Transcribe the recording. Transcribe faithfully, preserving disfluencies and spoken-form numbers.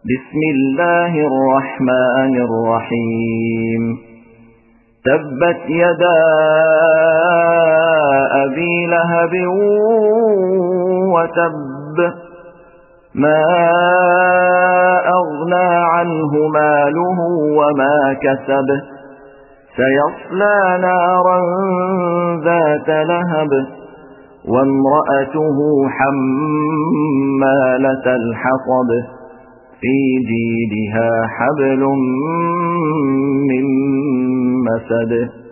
بسم الله الرحمن الرحيم تبت يدا أبي لهب وتب ما أغنى عنه ماله وما كسب سيصلى نارا ذات لهب وامرأته حمالة الحطب في جيدها حبل من مسد